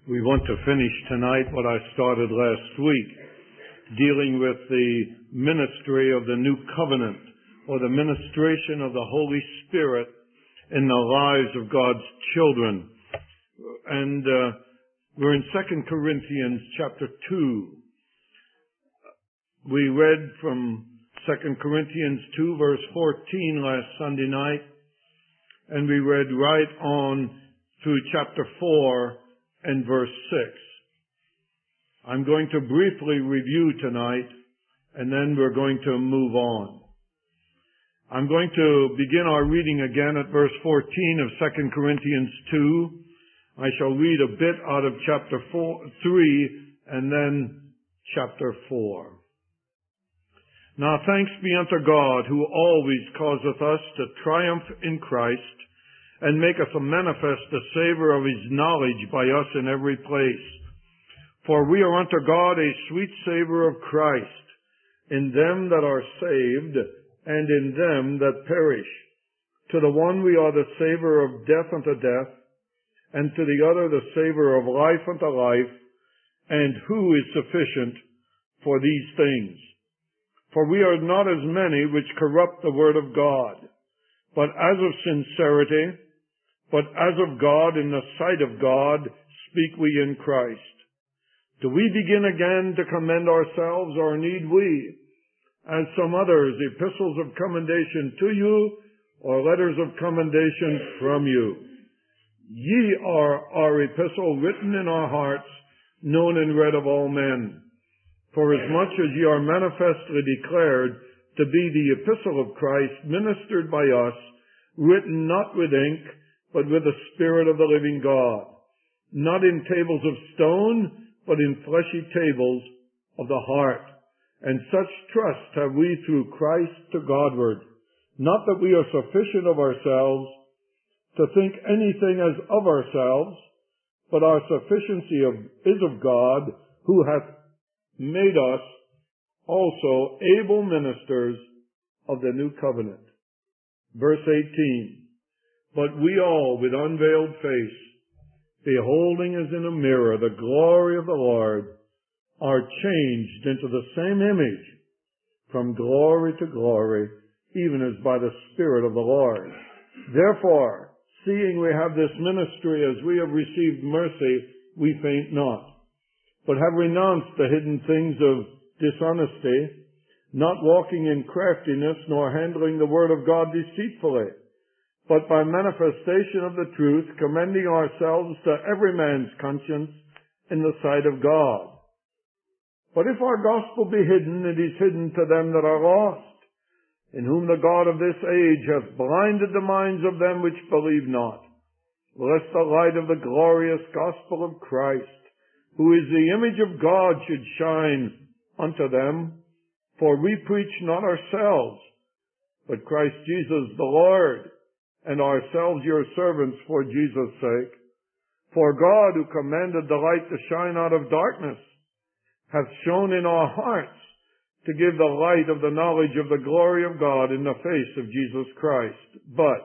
We want to finish tonight what I started last week, dealing with the ministry of the New Covenant, or the ministration of the Holy Spirit in the lives of God's children. And we're in 2 Corinthians chapter 2. We read from 2 Corinthians 2 verse 14 last Sunday night, and we read right on through chapter 4 and verse 6. I'm going to briefly review tonight, and then we're going to move on. I'm going to begin our reading again at verse 14 of 2 Corinthians 2. I shall read a bit out of chapter 3 and then chapter 4. Now thanks be unto God, who always causeth us to triumph in Christ, and maketh manifest the savour of his knowledge by us in every place. For we are unto God a sweet savour of Christ, in them that are saved, and in them that perish. To the one we are the savour of death unto death, and to the other the savour of life unto life. And who is sufficient for these things? For we are not as many which corrupt the word of God, but as of sincerity, but as of God, in the sight of God, speak we in Christ. Do we begin again to commend ourselves, or need we, as some others, epistles of commendation to you, or letters of commendation from you? Ye are our epistle, written in our hearts, known and read of all men. For as much as ye are manifestly declared to be the epistle of Christ, ministered by us, written not with ink, but with the Spirit of the living God, not in tables of stone, but in fleshy tables of the heart. And such trust have we through Christ to Godward, not that we are sufficient of ourselves to think anything as of ourselves, but our sufficiency is of God, who hath made us also able ministers of the new covenant. Verse 18. But we all, with unveiled face, beholding as in a mirror the glory of the Lord, are changed into the same image, from glory to glory, even as by the Spirit of the Lord. Therefore, seeing we have this ministry, as we have received mercy, we faint not, but have renounced the hidden things of dishonesty, not walking in craftiness, nor handling the word of God deceitfully, but by manifestation of the truth, commending ourselves to every man's conscience in the sight of God. But if our gospel be hidden, it is hidden to them that are lost, in whom the God of this age hath blinded the minds of them which believe not, lest the light of the glorious gospel of Christ, who is the image of God, should shine unto them. For we preach not ourselves, but Christ Jesus the Lord, and ourselves your servants for Jesus' sake. For God, who commanded the light to shine out of darkness, hath shone in our hearts to give the light of the knowledge of the glory of God in the face of Jesus Christ. But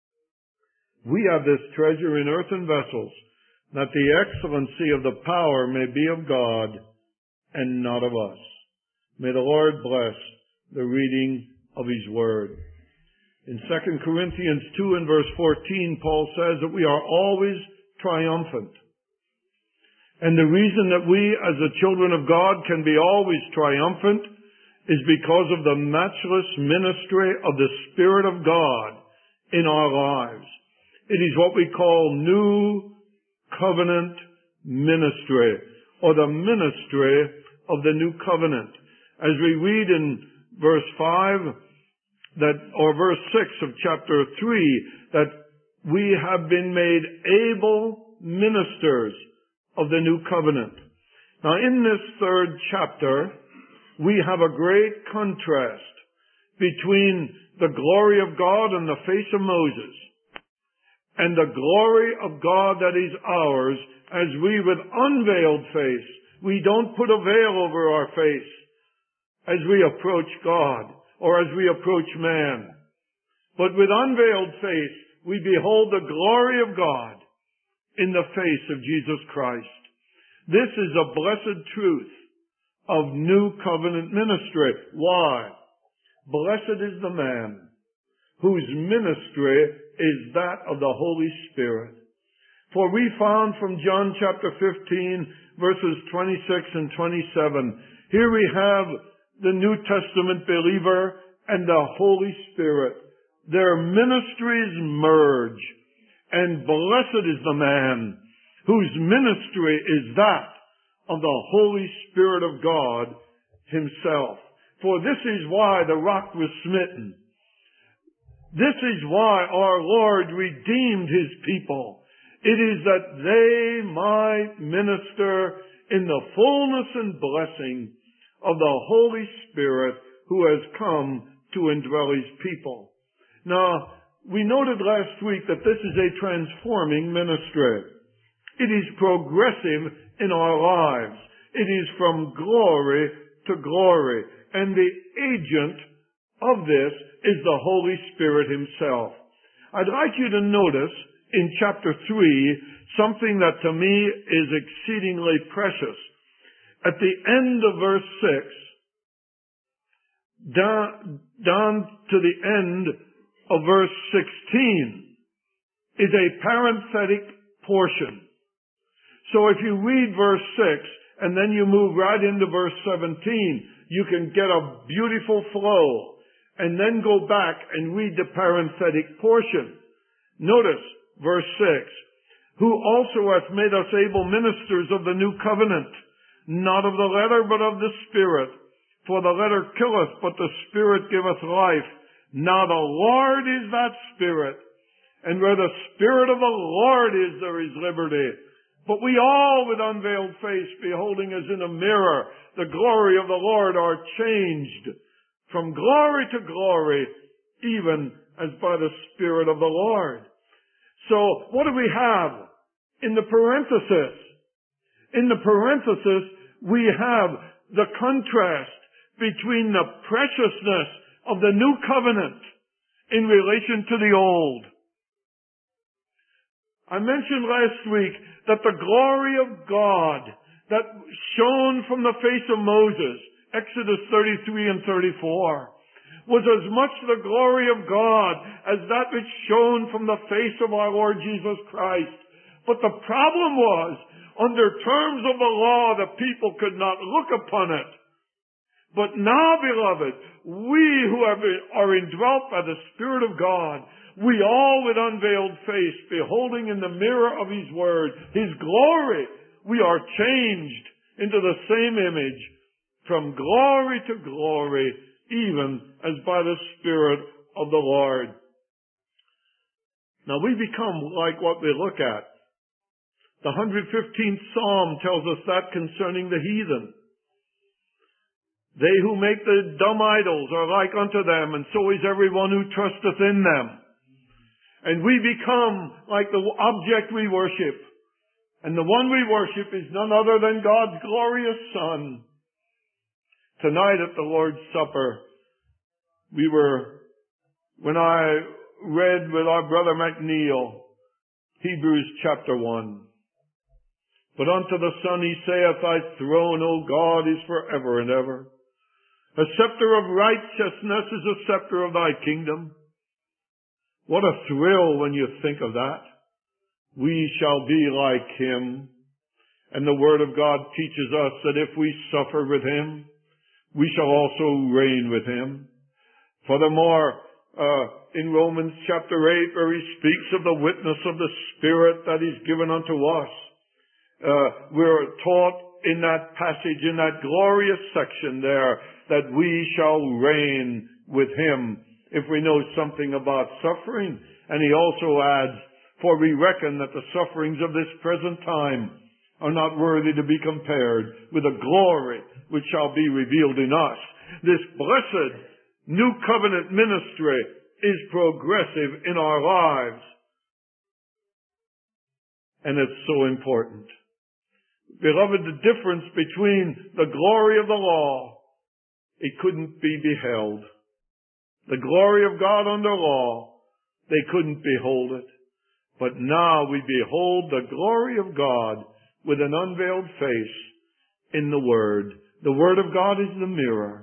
we have this treasure in earthen vessels, that the excellency of the power may be of God and not of us. May the Lord bless the reading of his word. In 2 Corinthians 2 and verse 14, Paul says that we are always triumphant. And the reason that we as the children of God can be always triumphant is because of the matchless ministry of the Spirit of God in our lives. It is what we call New Covenant ministry, or the ministry of the New Covenant. As we read in verse 5, or verse 6 of chapter 3, that we have been made able ministers of the new covenant. Now in this third chapter, we have a great contrast between the glory of God on the face of Moses, and the glory of God that is ours, as we with unveiled face, we don't put a veil over our face as we approach God, or as we approach man. But with unveiled face, we behold the glory of God in the face of Jesus Christ. This is a blessed truth of new covenant ministry. Why? Blessed is the man whose ministry is that of the Holy Spirit. For we found from John chapter 15, verses 26 and 27, here we have the New Testament believer and the Holy Spirit. Their ministries merge. And blessed is the man whose ministry is that of the Holy Spirit of God himself. For this is why the rock was smitten. This is why our Lord redeemed his people. It is that they might minister in the fullness and blessing of the Holy Spirit who has come to indwell his people. Now, we noted last week that this is a transforming ministry. It is progressive in our lives. It is from glory to glory. And the agent of this is the Holy Spirit himself. I'd like you to notice in chapter 3 something that to me is exceedingly precious. At the end of verse 6, down to the end of verse 16, is a parenthetic portion. So if you read verse 6 and then you move right into verse 17, you can get a beautiful flow and then go back and read the parenthetic portion. Notice verse 6, who also hath made us able ministers of the new covenant, not of the letter, but of the Spirit. For the letter killeth, but the Spirit giveth life. Now the Lord is that Spirit, and where the Spirit of the Lord is, there is liberty. But we all, with unveiled face, beholding as in a mirror the glory of the Lord, are changed from glory to glory, even as by the Spirit of the Lord. So, what do we have in the parenthesis? In the parenthesis, we have the contrast between the preciousness of the new covenant in relation to the old. I mentioned last week that the glory of God that shone from the face of Moses, Exodus 33 and 34, was as much the glory of God as that which shone from the face of our Lord Jesus Christ. But the problem was, under terms of the law, the people could not look upon it. But now, beloved, we who are indwelt by the Spirit of God, we all with unveiled face, beholding in the mirror of his word, his glory, we are changed into the same image from glory to glory, even as by the Spirit of the Lord. Now we become like what we look at. The 115th Psalm tells us that concerning the heathen. They who make the dumb idols are like unto them, and so is everyone who trusteth in them. And we become like the object we worship. And the one we worship is none other than God's glorious Son. Tonight at the Lord's Supper, when I read with our brother McNeil, Hebrews chapter 1. But unto the Son he saith, thy throne, O God, is forever and ever. A scepter of righteousness is a scepter of thy kingdom. What a thrill when you think of that. We shall be like him. And the Word of God teaches us that if we suffer with him, we shall also reign with him. Furthermore, in Romans chapter 8, where he speaks of the witness of the Spirit that is given unto us, we're taught in that passage, in that glorious section there, that we shall reign with him if we know something about suffering. And he also adds, for we reckon that the sufferings of this present time are not worthy to be compared with the glory which shall be revealed in us. This blessed new covenant ministry is progressive in our lives. And it's so important. Beloved, the difference between the glory of the law, it couldn't be beheld. The glory of God under law, they couldn't behold it. But now we behold the glory of God with an unveiled face in the Word. The Word of God is the mirror.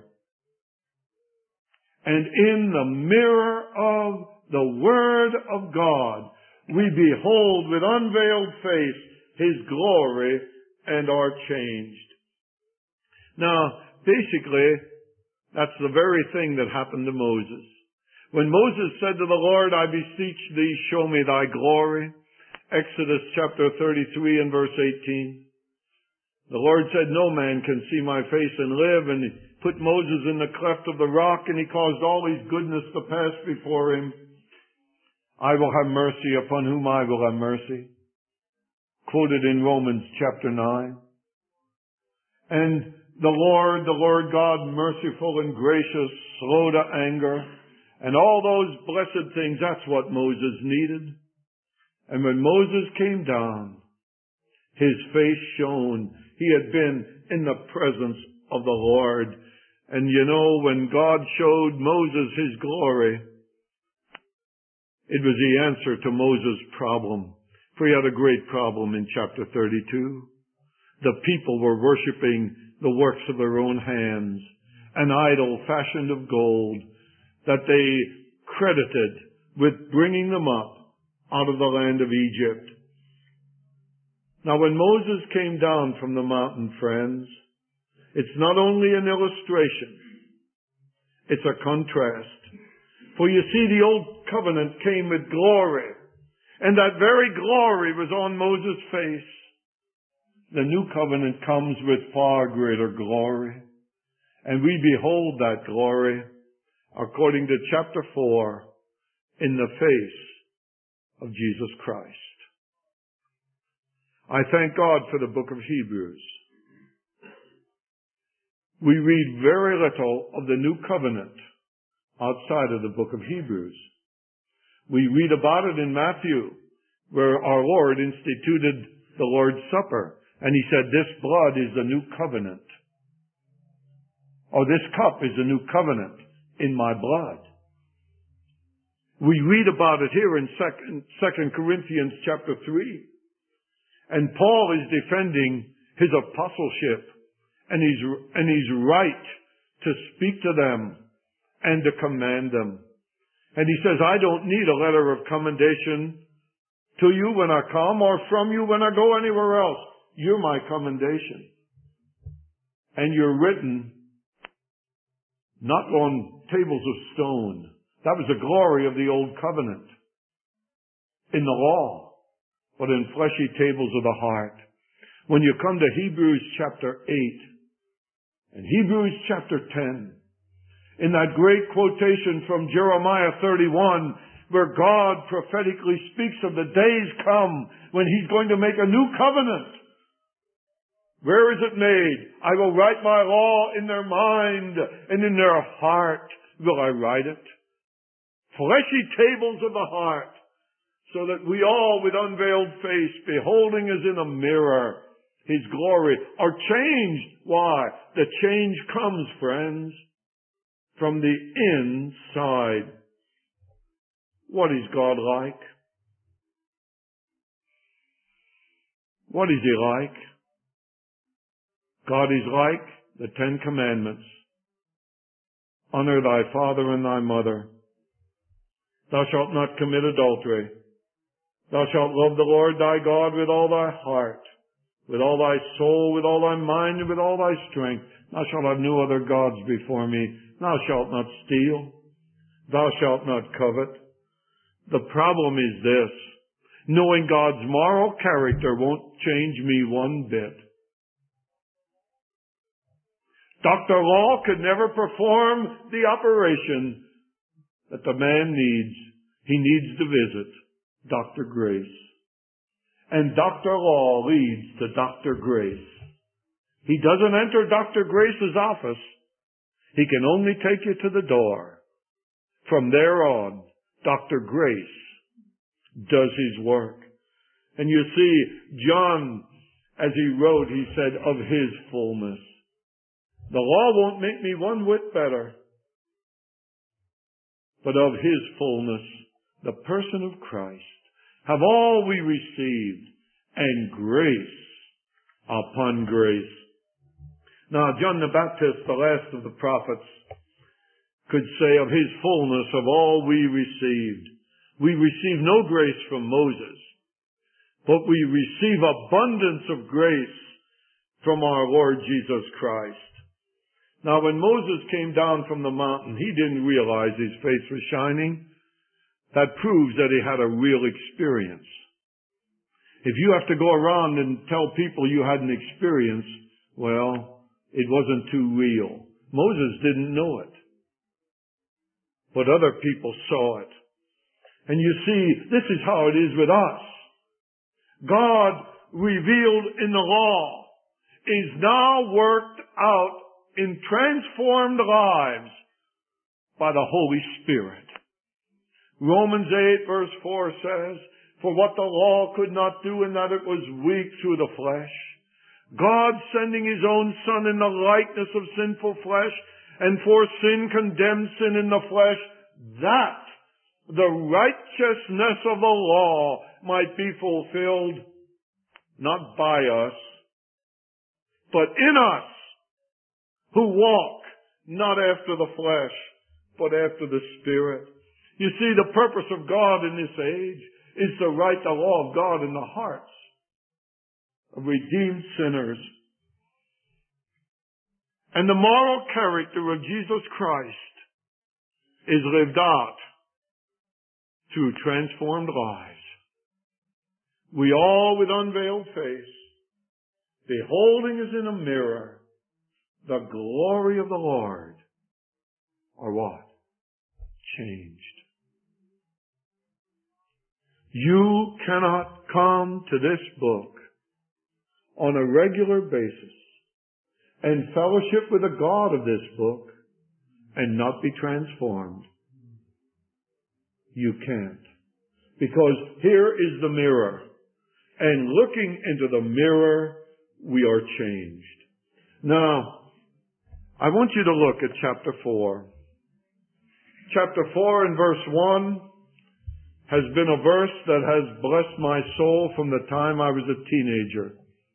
And in the mirror of the Word of God, we behold with unveiled face His glory and are changed. Now, basically, that's the very thing that happened to Moses. When Moses said to the Lord, I beseech thee, show me thy glory, Exodus chapter 33 and verse 18, the Lord said, no man can see my face and live, and He put Moses in the cleft of the rock, and He caused all His goodness to pass before him. I will have mercy upon whom I will have mercy. Quoted in Romans chapter 9. And the Lord God, merciful and gracious, slow to anger, and all those blessed things, that's what Moses needed. And when Moses came down, his face shone. He had been in the presence of the Lord. And you know, when God showed Moses His glory, it was the answer to Moses' problem. For he had a great problem in chapter 32. The people were worshiping the works of their own hands, an idol fashioned of gold that they credited with bringing them up out of the land of Egypt. Now, when Moses came down from the mountain, friends, it's not only an illustration, it's a contrast. For you see, the old covenant came with glory, and that very glory was on Moses' face. The new covenant comes with far greater glory, and we behold that glory, according to chapter 4, in the face of Jesus Christ. I thank God for the book of Hebrews. We read very little of the new covenant outside of the book of Hebrews. We read about it in Matthew, where our Lord instituted the Lord's Supper, and He said, this blood is the new covenant. Or this cup is the new covenant in my blood. We read about it here in 2 Corinthians chapter 3. And Paul is defending his apostleship and his right to speak to them and to command them. And he says, I don't need a letter of commendation to you when I come or from you when I go anywhere else. You're my commendation. And you're written not on tables of stone. That was the glory of the old covenant in the law, but in fleshy tables of the heart. When you come to Hebrews chapter 8 and Hebrews chapter 10, in that great quotation from Jeremiah 31, where God prophetically speaks of the days come when He's going to make a new covenant. Where is it made? I will write my law in their mind, and in their heart will I write it. Fleshy tables of the heart, so that we all with unveiled face, beholding as in a mirror His glory, are changed. Why? The change comes, friends, from the inside. What is God like? What is He like? God is like the 10 Commandments. Honor thy father and thy mother. Thou shalt not commit adultery. Thou shalt love the Lord thy God with all thy heart, with all thy soul, with all thy mind, and with all thy strength. Thou shalt have no other gods before me. Thou shalt not steal. Thou shalt not covet. The problem is this. Knowing God's moral character won't change me one bit. Dr. Law could never perform the operation that the man needs. He needs to visit Dr. Grace. And Dr. Law leads to Dr. Grace. He doesn't enter Dr. Grace's office. He can only take you to the door. From there on, Dr. Grace does his work. And you see, John, as he wrote, he said, of His fullness. The law won't make me one whit better, but of His fullness, the person of Christ, have all we received, and grace upon grace. Now, John the Baptist, the last of the prophets, could say of his fullness of all we received. We receive no grace from Moses, but we receive abundance of grace from our Lord Jesus Christ. Now, when Moses came down from the mountain, he didn't realize his face was shining. That proves that he had a real experience. If you have to go around and tell people you had an experience, well, it wasn't too real. Moses didn't know it, but other people saw it. And you see, this is how it is with us. God, revealed in the law, is now worked out in transformed lives by the Holy Spirit. Romans 8 verse 4 says, "For what the law could not do in that it was weak through the flesh, God sending His own Son in the likeness of sinful flesh, and for sin condemned sin in the flesh, that the righteousness of the law might be fulfilled, not by us, but in us, who walk not after the flesh, but after the Spirit." You see, the purpose of God in this age is to write the law of God in the hearts of redeemed sinners. And the moral character of Jesus Christ is lived out through transformed lives. We all, with unveiled face, beholding as in a mirror the glory of the Lord, are what? Changed. You cannot come to this book on a regular basis and fellowship with the God of this book and not be transformed. You can't. Because here is the mirror. And looking into the mirror, we are changed. Now, I want you to look at chapter 4. Chapter 4 and verse 1 has been a verse that has blessed my soul from the time I was a teenager.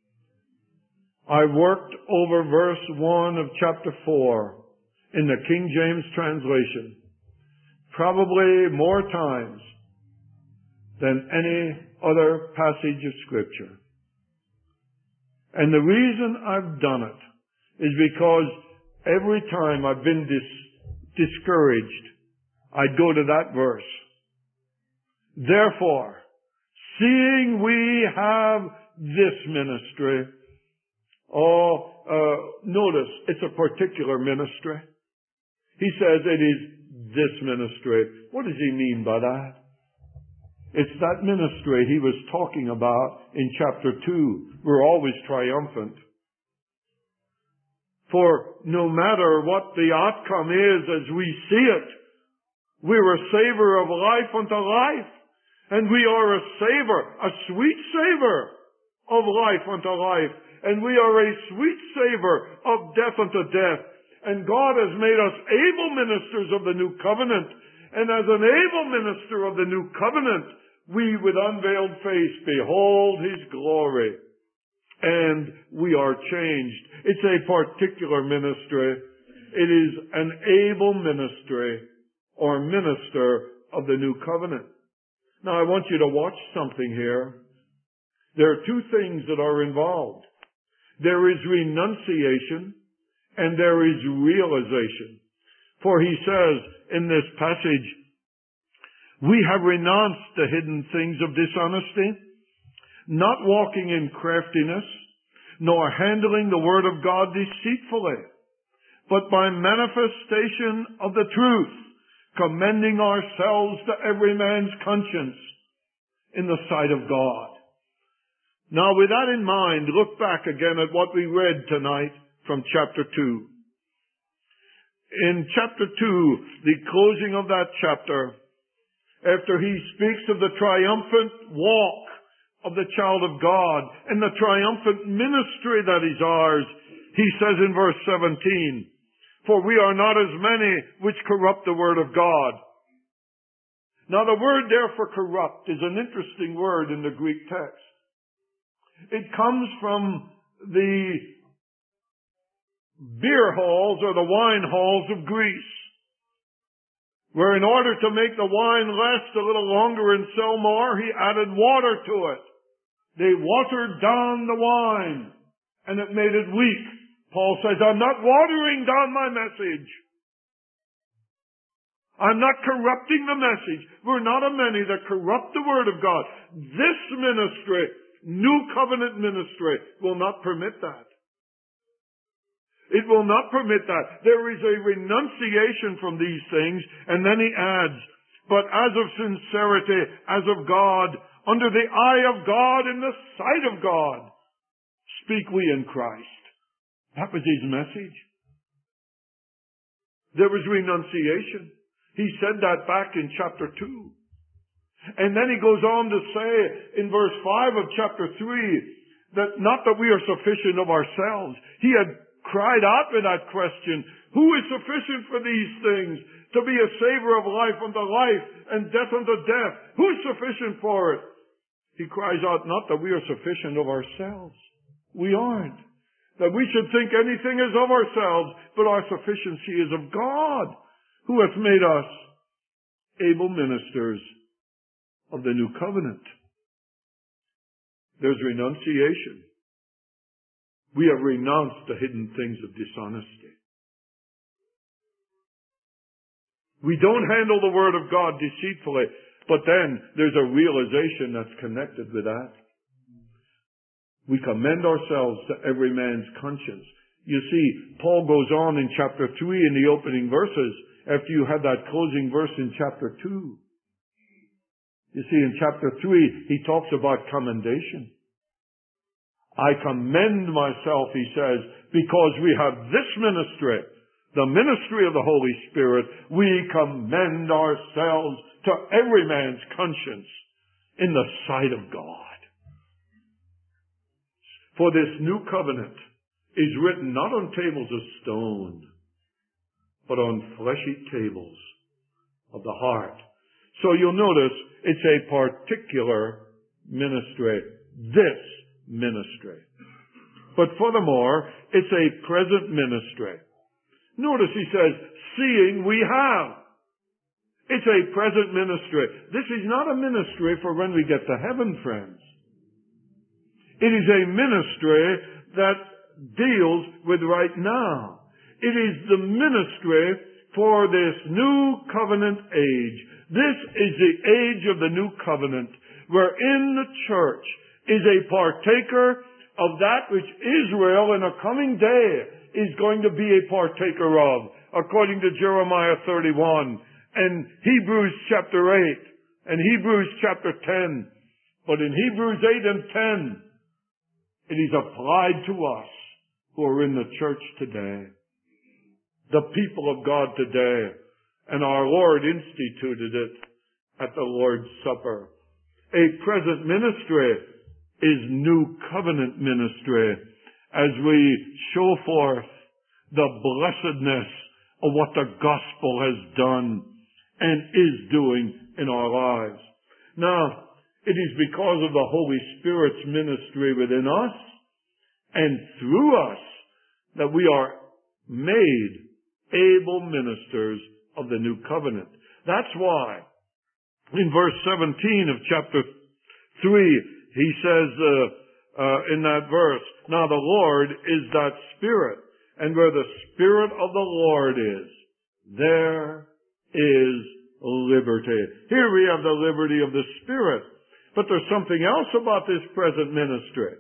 I worked over verse 1 of chapter 4 in the King James translation probably more times than any other passage of Scripture. And the reason I've done it is because every time I've been discouraged, I'd go to that verse. Therefore, seeing we have this ministry, notice it's a particular ministry. He says it is this ministry. What does he mean by that? It's that ministry he was talking about in chapter 2. We're always triumphant. For no matter what the outcome is as we see it, we're a savor of life unto life. And we are a savor, a sweet savor of life unto life. And we are a sweet savor of death unto death. And God has made us able ministers of the new covenant. And as an able minister of the new covenant, we with unveiled face behold His glory. And we are changed. It's a particular ministry. It is an able ministry or minister of the new covenant. Now I want you to watch something here. There are two things that are involved. There is renunciation and there is realization. For he says in this passage, we have renounced the hidden things of dishonesty, not walking in craftiness, nor handling the word of God deceitfully, but by manifestation of the truth, commending ourselves to every man's conscience in the sight of God. Now with that in mind, look back again at what we read tonight from chapter 2. In chapter 2, the closing of that chapter, after he speaks of the triumphant walk of the child of God and the triumphant ministry that is ours, he says in verse 17, "For we are not as many which corrupt the word of God." Now the word there for corrupt is an interesting word in the Greek text. It comes from the beer halls or the wine halls of Greece, where in order to make the wine last a little longer and sell more, he added water to it. They watered down the wine, and it made it weak. Paul says, I'm not watering down my message. I'm not corrupting the message. We're not a many that corrupt the Word of God. This ministry, New Covenant ministry, will not permit that. It will not permit that. There is a renunciation from these things, and then he adds, but as of sincerity, as of God, under the eye of God, in the sight of God, speak we in Christ. That was his message. There was renunciation. He said that back in chapter 2. And then he goes on to say in verse 5 of chapter 3 that not that we are sufficient of ourselves. He had cried out with that question, who is sufficient for these things? To be a savior of life unto life and death unto death. Who's sufficient for it? He cries out, not that we are sufficient of ourselves. We aren't. That we should think anything is of ourselves, but our sufficiency is of God, who hath made us able ministers of the new covenant. There's renunciation. We have renounced the hidden things of dishonesty. We don't handle the Word of God deceitfully, but then there's a realization that's connected with that. We commend ourselves to every man's conscience. You see, Paul goes on in chapter 3 in the opening verses, after you had that closing verse in chapter 2. You see, in chapter 3, he talks about commendation. I commend myself, he says, because we have this ministry, the ministry of the Holy Spirit. We commend ourselves to every man's conscience in the sight of God. For this new covenant is written not on tables of stone, but on fleshy tables of the heart. So you'll notice it's a particular ministry, this ministry. But furthermore, it's a present ministry. Notice he says, seeing we have. It's a present ministry. This is not a ministry for when we get to heaven, friends. It is a ministry that deals with right now. It is the ministry for this new covenant age. This is the age of the new covenant, wherein the church is a partaker of that which Israel in a coming day is going to be a partaker of, according to Jeremiah 31 and Hebrews chapter 8 and Hebrews chapter 10. But in Hebrews 8 and 10, it is applied to us who are in the church today, the people of God today, and our Lord instituted it at the Lord's Supper. A present ministry is new covenant ministry as we show forth the blessedness of what the gospel has done and is doing in our lives. Now, it is because of the Holy Spirit's ministry within us and through us that we are made able ministers of the new covenant. That's why in verse 17 of chapter 3, he says in that verse, now the Lord is that Spirit, and where the Spirit of the Lord is, there is liberty. Here we have the liberty of the Spirit. But there's something else about this present ministry.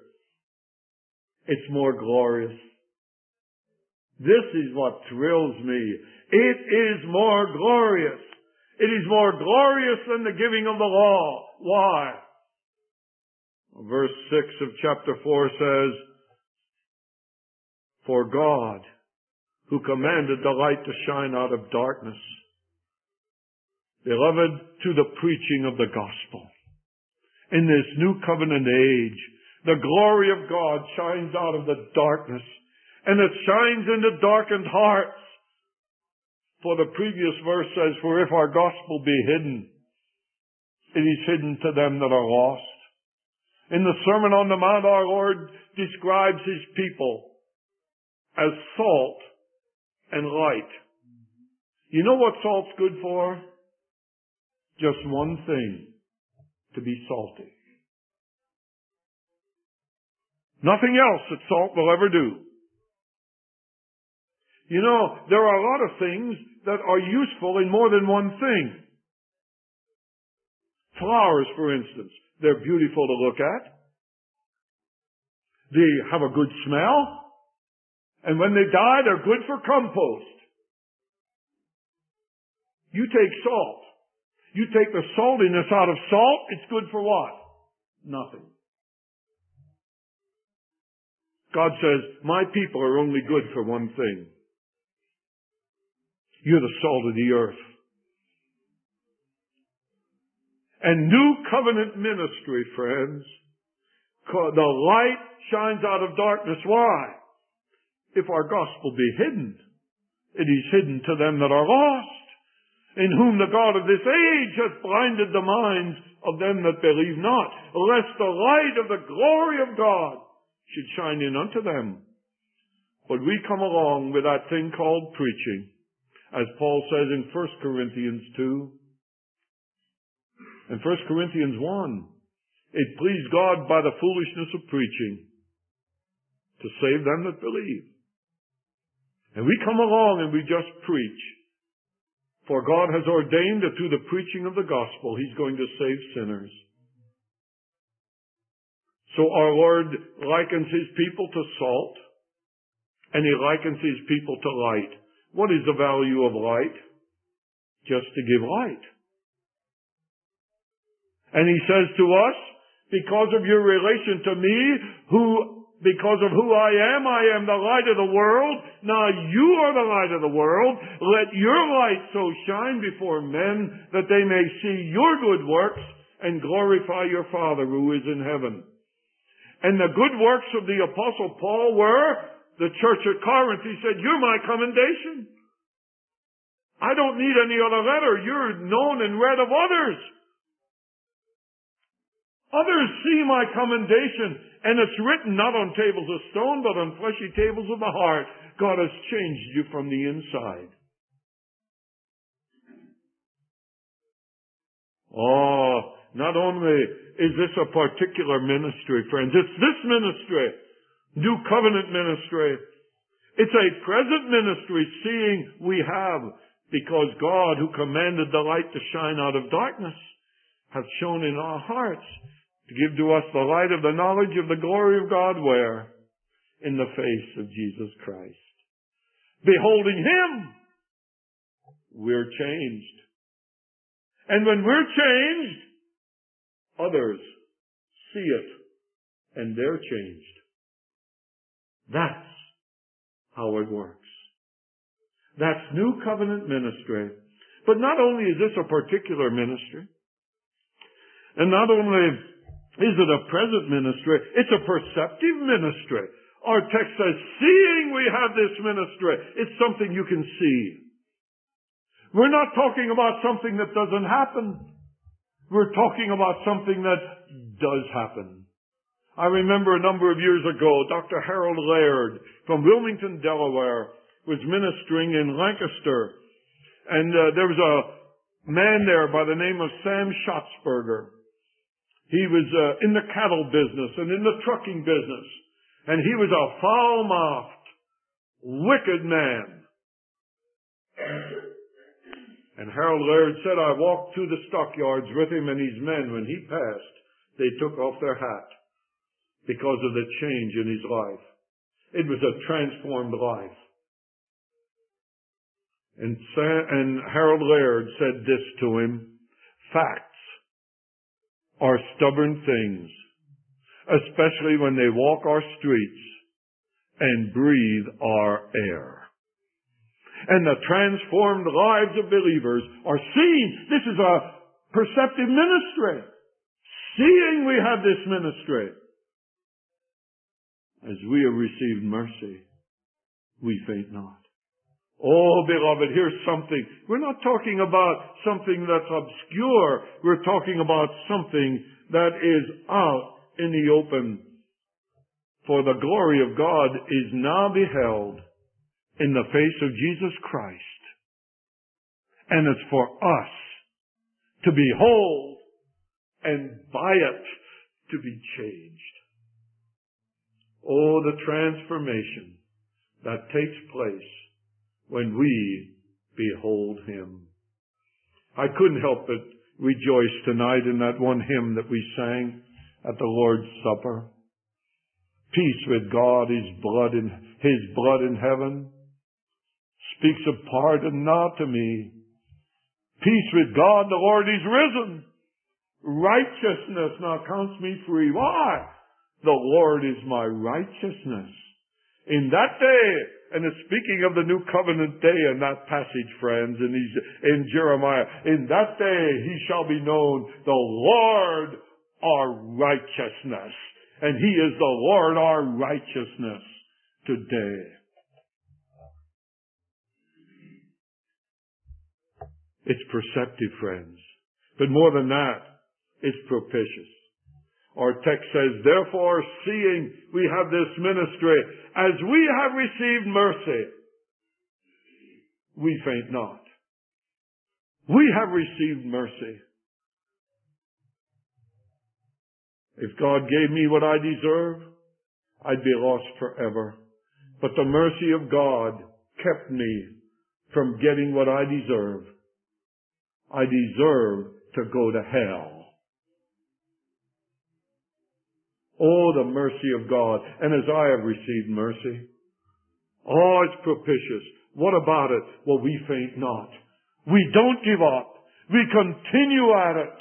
It's more glorious. This is what thrills me. It is more glorious. It is more glorious than the giving of the law. Why? Verse 6 of chapter 4 says, for God, who commanded the light to shine out of darkness, beloved, to the preaching of the gospel. In this new covenant age, the glory of God shines out of the darkness, and it shines into darkened hearts. For the previous verse says, for if our gospel be hidden, it is hidden to them that are lost. In the Sermon on the Mount, our Lord describes His people as salt and light. You know what salt's good for? Just one thing, to be salty. Nothing else that salt will ever do. You know, there are a lot of things that are useful in more than one thing. Flowers, for instance, they're beautiful to look at. They have a good smell. And when they die, they're good for compost. You take salt. You take the saltiness out of salt, it's good for what? Nothing. God says, my people are only good for one thing. You're the salt of the earth. And new covenant ministry, friends, the light shines out of darkness. Why? If our gospel be hidden, it is hidden to them that are lost, in whom the God of this age hath blinded the minds of them that believe not, lest the light of the glory of God should shine in unto them. But we come along with that thing called preaching, as Paul says in 1 Corinthians 2, and 1 Corinthians 1, it pleased God by the foolishness of preaching to save them that believe. And we come along and we just preach. For God has ordained that through the preaching of the gospel, He's going to save sinners. So our Lord likens His people to salt, and He likens His people to light. What is the value of light? Just to give light. And He says to us, because of your relation to me, because of who I am the light of the world. Now you are the light of the world. Let your light so shine before men that they may see your good works and glorify your Father who is in heaven. And the good works of the Apostle Paul were the church at Corinth. He said, you're my commendation. I don't need any other letter. You're known and read of others. Others see my commendation, and it's written not on tables of stone, but on fleshy tables of the heart. God has changed you from the inside. Oh, not only is this a particular ministry, friends, it's this ministry, New Covenant ministry. It's a present ministry, seeing we have, because God, who commanded the light to shine out of darkness, hath shone in our hearts to give to us the light of the knowledge of the glory of God, where? In the face of Jesus Christ. Beholding Him, we're changed. And when we're changed, others see it, and they're changed. That's how it works. That's New Covenant ministry. But not only is this a particular ministry, and not only is it a present ministry, it's a perceptive ministry. Our text says, seeing we have this ministry, it's something you can see. We're not talking about something that doesn't happen. We're talking about something that does happen. I remember a number of years ago, Dr. Harold Laird from Wilmington, Delaware, was ministering in Lancaster. And there was a man there by the name of Sam Schatzberger. He was in the cattle business and in the trucking business. And he was a foul-mouthed, wicked man. And Harold Laird said, I walked through the stockyards with him and his men. When he passed, they took off their hat because of the change in his life. It was a transformed life. And Harold Laird said this to him, facts are stubborn things, especially when they walk our streets and breathe our air. And the transformed lives of believers are seen. This is a perceptive ministry. Seeing we have this ministry. As we have received mercy, we faint not. Oh, beloved, here's something. We're not talking about something that's obscure. We're talking about something that is out in the open. For the glory of God is now beheld in the face of Jesus Christ. And it's for us to behold and by it to be changed. Oh, the transformation that takes place when we behold Him. I couldn't help but rejoice tonight in that one hymn that we sang at the Lord's Supper. Peace with God, His blood in heaven speaks of pardon now to me. Peace with God, the Lord is risen. Righteousness now counts me free. Why? The Lord is my righteousness. In that day, and it's speaking of the new covenant day in that passage, friends, in Jeremiah, in that day He shall be known, the Lord our righteousness. And He is the Lord our righteousness today. It's perceptive, friends. But more than that, it's propitious. Our text says, therefore, seeing we have this ministry, as we have received mercy, we faint not. We have received mercy. If God gave me what I deserve, I'd be lost forever. But the mercy of God kept me from getting what I deserve. I deserve to go to hell. Oh, the mercy of God. And as I have received mercy. Oh, it's propitious. What about it? Well, we faint not. We don't give up. We continue at it.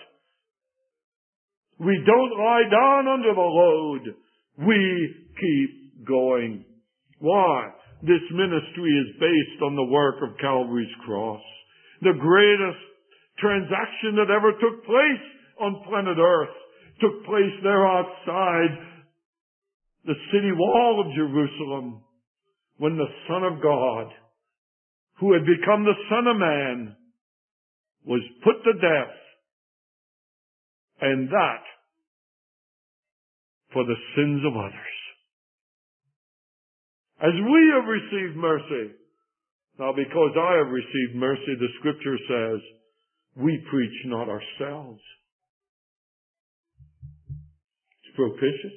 We don't lie down under the load. We keep going. Why? This ministry is based on the work of Calvary's cross. The greatest transaction that ever took place on planet Earth took place there outside the city wall of Jerusalem when the Son of God, who had become the Son of Man, was put to death. And that for the sins of others. As we have received mercy. Now, because I have received mercy, the Scripture says, we preach not ourselves. It's propitious.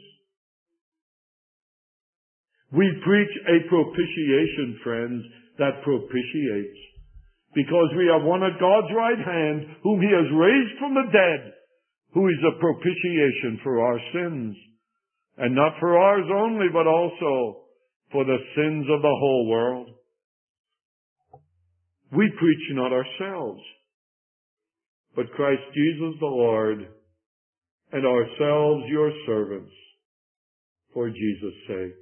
We preach a propitiation, friends, that propitiates. Because we have one at God's right hand, whom He has raised from the dead, who is a propitiation for our sins. And not for ours only, but also for the sins of the whole world. We preach not ourselves, but Christ Jesus the Lord, and ourselves your servants, for Jesus' sake.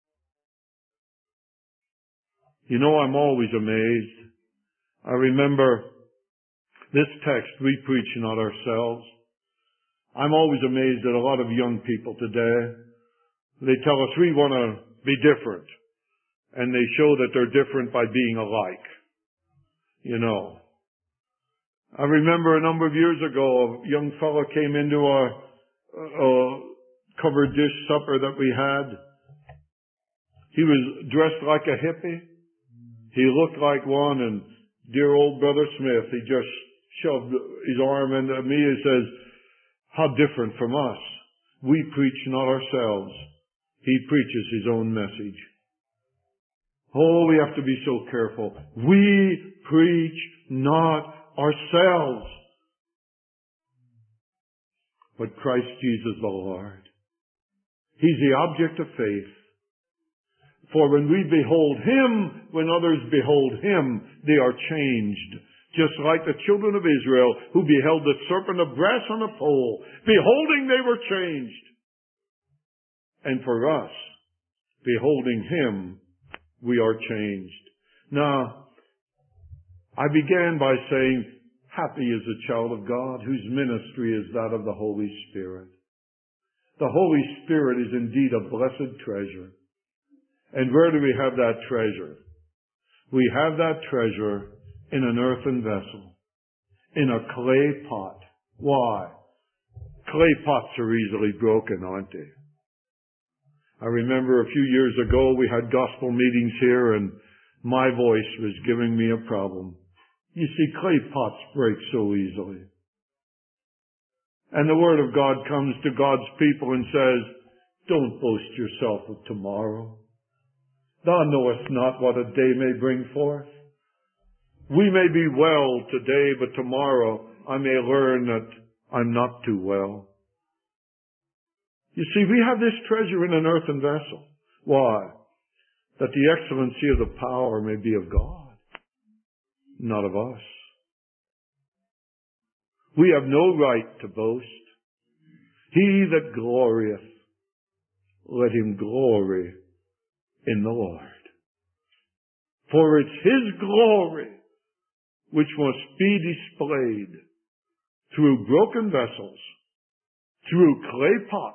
You know, I'm always amazed. I remember this text, we preach not ourselves. I'm always amazed at a lot of young people today. They tell us we want to be different. And they show that they're different by being alike. You know. I remember a number of years ago, a young fellow came into our covered dish supper that we had. He was dressed like a hippie. He looked like one, and dear old Brother Smith, he just shoved his arm into me and says, how different from us. We preach not ourselves. He preaches his own message. Oh, we have to be so careful. We preach not ourselves, but Christ Jesus the Lord. He's the object of faith. For when we behold Him, when others behold Him, they are changed. Just like the children of Israel who beheld the serpent of brass on a pole. Beholding, they were changed. And for us, beholding Him, we are changed. Now, I began by saying, happy is the child of God whose ministry is that of the Holy Spirit. The Holy Spirit is indeed a blessed treasure. And where do we have that treasure? We have that treasure in an earthen vessel, in a clay pot. Why? Clay pots are easily broken, aren't they? I remember a few years ago we had gospel meetings here and my voice was giving me a problem. You see, clay pots break so easily. And the Word of God comes to God's people and says, don't boast yourself of tomorrow. Thou knowest not what a day may bring forth. We may be well today, but tomorrow I may learn that I'm not too well. You see, we have this treasure in an earthen vessel. Why? That the excellency of the power may be of God, not of us. We have no right to boast. He that glorieth, let him glory in the Lord. For it's His glory which must be displayed through broken vessels, through clay pots,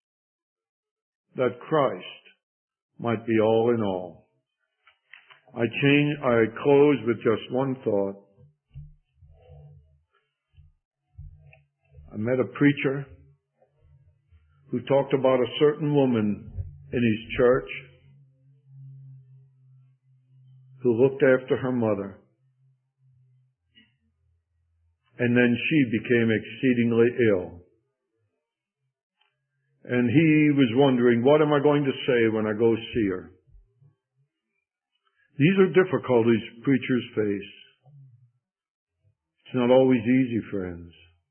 that Christ might be all in all. I close with just one thought. I met a preacher who talked about a certain woman in his church who looked after her mother. And then she became exceedingly ill. And he was wondering, what am I going to say when I go see her? These are difficulties preachers face. It's not always easy, friends.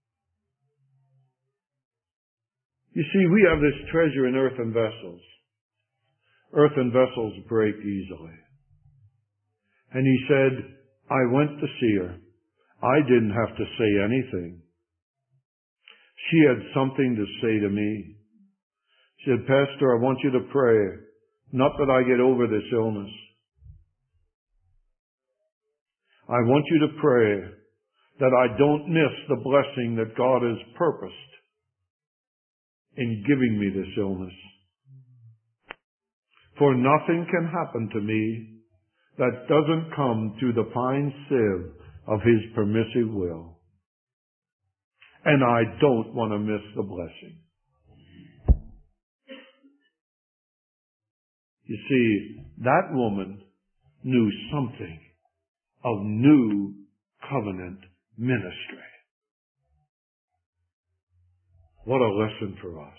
You see, we have this treasure in earthen vessels. Earthen vessels break easily. And he said, I went to see her. I didn't have to say anything. She had something to say to me. She said, Pastor, I want you to pray, not that I get over this illness. I want you to pray that I don't miss the blessing that God has purposed in giving me this illness. For nothing can happen to me that doesn't come through the fine sieve of His permissive will. And I don't want to miss the blessing. You see, that woman knew something of new covenant ministry. What a lesson for us.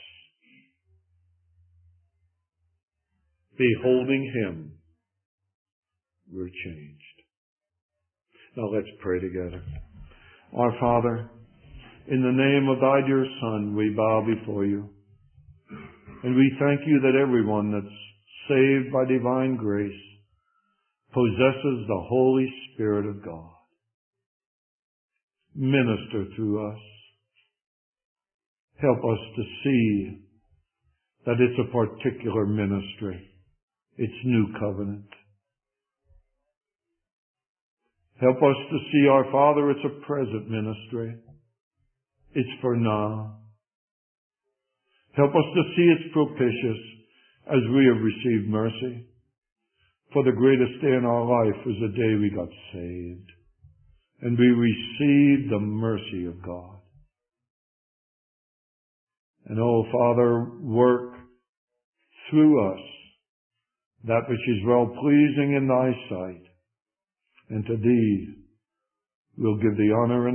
Beholding Him, we're changed. Now let's pray together. Our Father, in the name of Thy dear Son, we bow before You. And we thank You that everyone that's saved by divine grace possesses the Holy Spirit of God. Minister through us. Help us to see that it's a particular ministry. It's new covenant. Help us to see, our Father, it's a present ministry. It's for now. Help us to see it's propitious as we have received mercy. For the greatest day in our life was the day we got saved. And we received the mercy of God. And oh, Father, work through us that which is well-pleasing in Thy sight. And to Thee we'll give the honor and